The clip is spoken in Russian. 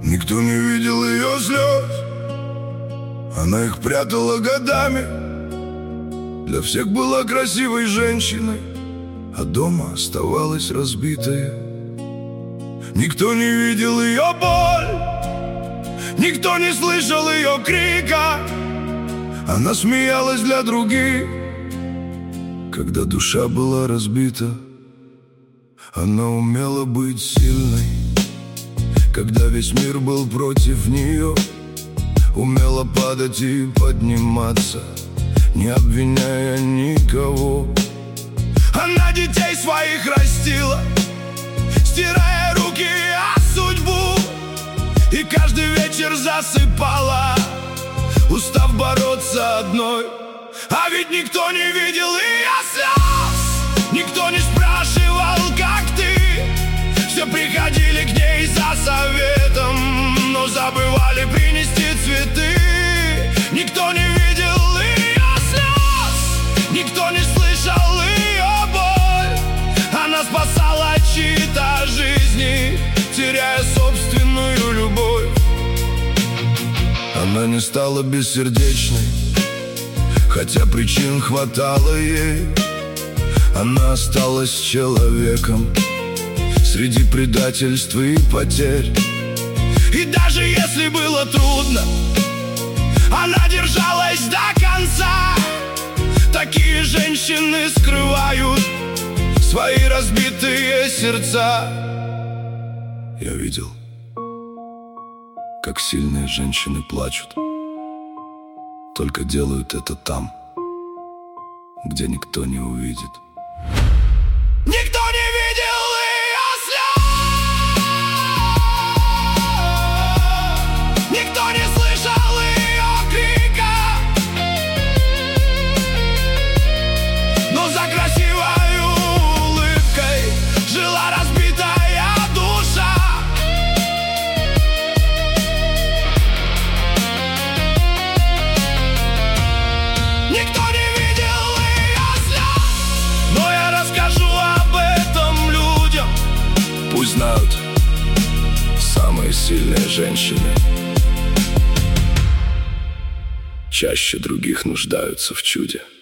Никто не видел ее слез, она их прятала годами. Для всех была красивой женщиной, а дома оставалась разбитая. Никто не видел ее боль, никто не слышал ее крика. Она смеялась для других, когда душа была разбита. Она умела быть сильной, когда весь мир был против нее. Умела падать и подниматься, не обвиняя никого. Она детей своих растила, стирая руки о судьбу, и каждый вечер засыпала, устав бороться одной. А ведь никто не видел ее слез, никто не спрашивал, как ты. Все приходили к ней за советом, но забывали принести цветы. Никто не видел ее слез, никто не слышал ее боль. Она спасала чьи-то жизни, теряя собственную любовь. Она не стала бессердечной, хотя причин хватало ей. Она осталась человеком среди предательств и потерь. И даже если было трудно, она держалась до конца. Такие женщины скрывают свои разбитые сердца. Я видел, как сильные женщины плачут, только делают это там, где никто не увидит. Никто не видел ее слез, никто не слышал ее крика, но за красивой улыбкой жила разбитая душа. Никто не видел ее слез, но я расскажу об этом людям. Пусть знают, самые сильные женщины чаще других нуждаются в чуде.